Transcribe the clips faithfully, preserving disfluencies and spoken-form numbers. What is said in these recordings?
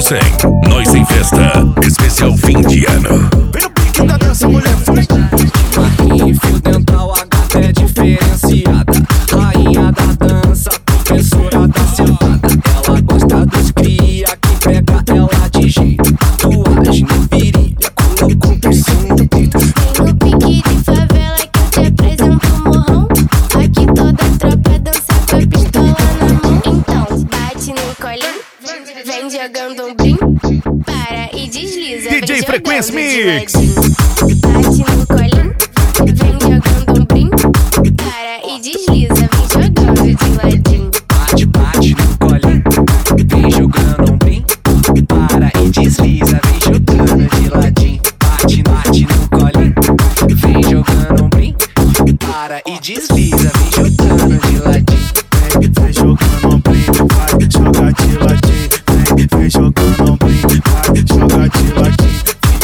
cem, nós em festa, especial fim de ano. Vem no pique da dança, mulher, foi. Marquinhos, fio dental, a gata é diferenciada. Rainha da dança, professora da sentada. Ela gosta dos cria que pega ela de jeito. Tatuagem no virilha, colocou piercing no peito. Vem no pique de favela que eu te apresento o morrão. Aqui toda a tropa dança com a pistola na mão. Então, bate no colinho, vem jogando um brim. Para e desliza, D J vem Frequência jogando Mix. de ladinho. Bate no colinho, vem jogando um brim. Para e desliza, vem jogando de ladinho. Bate, bate no colinho, vem jogando um brim. Para e desliza, vem jogando de ladinho. Bate, bate no colinho, vem jogando um brim. Para e desliza, vem jogando de ladinho. Vem jogando um brinco, vai jogar de ladinho. Vem, vem jogando um brinco, vai jogar de ladinho.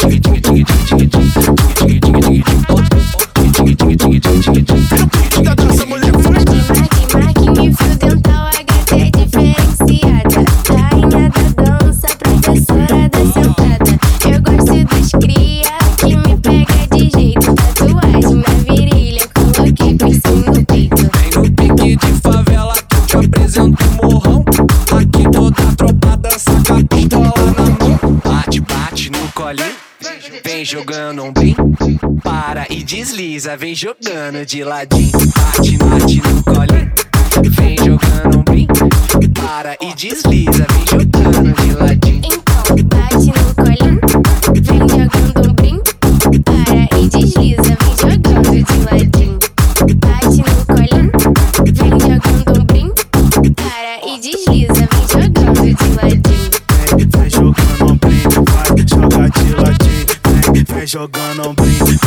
Vem no pique da dança, mulher, foi. Marque, marque, me fio dental, a gata é diferenciada. Rainha da dança, professora da sentada. Eu gosto dos cria que me pega de jeito. Tatuagem na virilha, coloquei piercing no peito. Vem no pique de favela que eu te apresento o morrão. Aqui toda a tropa dança com a pistola na mão. Bate, bate no colinho, vem jogando um brim. Para e desliza, vem jogando de ladinho. Bate, bate no colinho, vem jogando um brim. Para e desliza, vem jogando de ladinho. Então, bate no colinho, vem jogando um brim. Para e desliza, vem jogando de ladinho. Bate no colinho, vem jogando um brim. Para e desliza, vem jogando de ladinho. Vem, vem jogando um brinco, vai jogar de ladinho. Vem, vem jogando um brinco,